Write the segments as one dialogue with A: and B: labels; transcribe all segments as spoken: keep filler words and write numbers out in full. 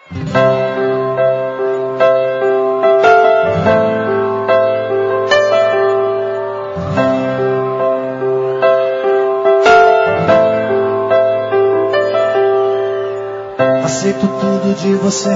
A: Aceito tudo de você,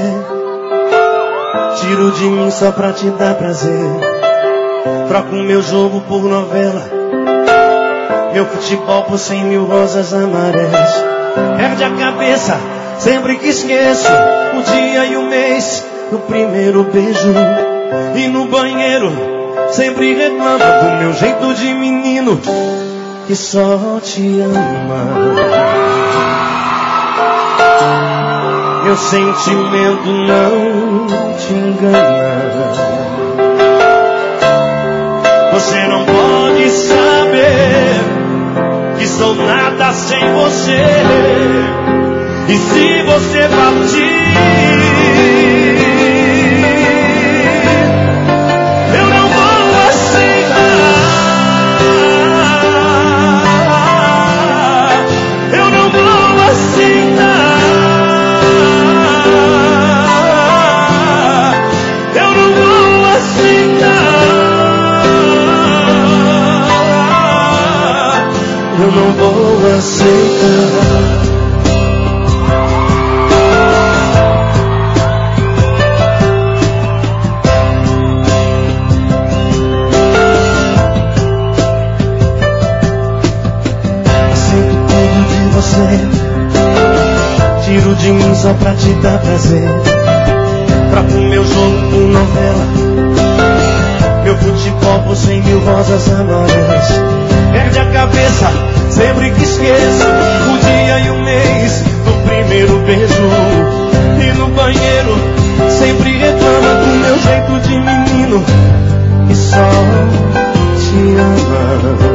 A: tiro de mim só pra te dar prazer. Troco meu jogo por novela, meu futebol por cem mil rosas amarelas. Perde a cabeça sempre que esqueço o dia e o mês do primeiro beijo. E no banheiro sempre reclama do meu jeito de menino que só te ama. Meu sentimento não te engana. Você não pode saber que sou nada sem você. E se você partir, eu não vou aceitar. Eu não vou aceitar. Eu não vou aceitar. Eu não vou aceitar. Aceito tudo de você, tiro de mim só pra te dar prazer. Troco meu jogo por novela, meu futebol por cem mil rosas amarelas. Perde a cabeça sempre que esqueço o dia e o mês do primeiro beijo. E no banheiro sempre reclama do meu jeito de menino que só te ama.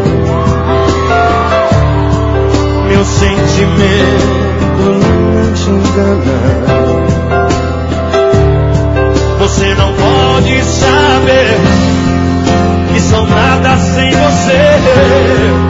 A: Meu sentimento não te engana. Você não pode saber que sou nada sem você.